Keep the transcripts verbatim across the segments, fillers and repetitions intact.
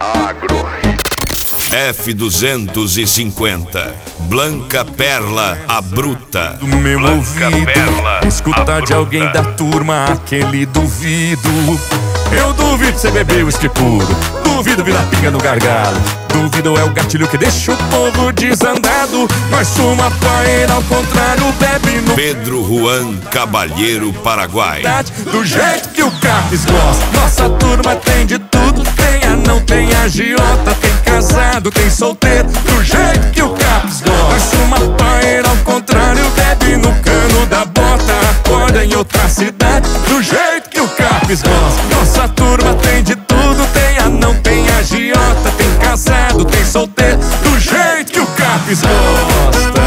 Agro. F duzentos e cinquenta, Blanca Perla, a bruta. Do meu Blanca ouvido, Perla, escutar de alguém da turma aquele duvido. Eu duvido você beber uísque puro, duvido virar pinga no gargalo, duvido é o gatilho que deixa o povo desandado. Nós fuma paeira ao contrário, bebe no Pedro Juan Cabalheiro, Paraguai. do jeito que o Capes gosta. Nossa turma tem de tudo, tem anão, tem agiota, tem casado, tem solteiro, do jeito que o Capes gosta. Nós fuma paeira ao contrário, bebe no cano da bota, acorda em outra cidade, do jeito que o Capes gosta. Nossa turma tem de tudo, tem anão, tem agiota, tem casado, tem solteiro, do jeito que o Capes gosta.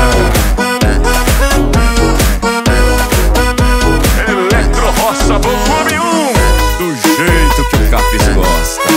Eletro Roça Volume um, do jeito que o Capes gosta.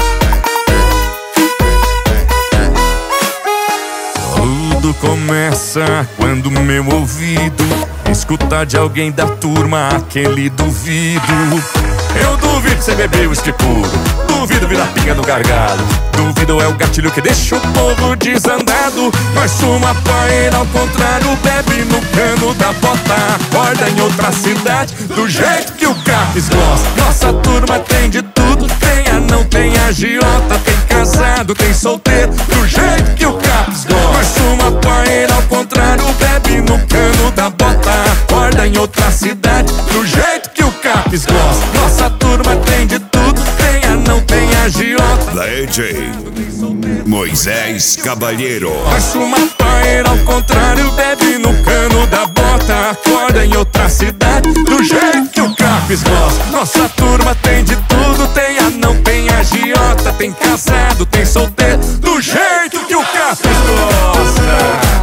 Tudo começa quando meu ouvido escutar de alguém da turma aquele duvido. Eu duvido você beber uísque puro, duvido virar pinga no gargalo, duvido é o gatilho que deixa o povo desandado. Nós fuma paeira ao contrário, bebe no cano da bota, acorda em outra cidade, do jeito que o Capes gosta. Nossa turma tem de tudo, tem anão, tem agiota, tem casado, tem solteiro, do jeito que o Capes gosta. Nós fuma paeira ao contrário, bebe no cano da bota, acorda em outra cidade, do jeito que o Capes gosta. Nossa turma tem de tudo, tem anão, tem agiota, D J Moisés Cabalheiro. nós fuma paeira ao contrário, bebe no cano da bota, acorda em outra cidade, do jeito que o Capes gosta. Nossa turma tem de tudo, tem anão, tem agiota, tem casado, tem solteiro, do jeito que o Capes gosta.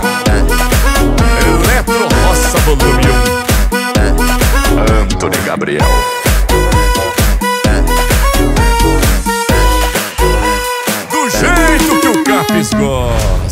Eletro Roça Volume um, Antônio Gabriel. Do jeito que o Capes gosta.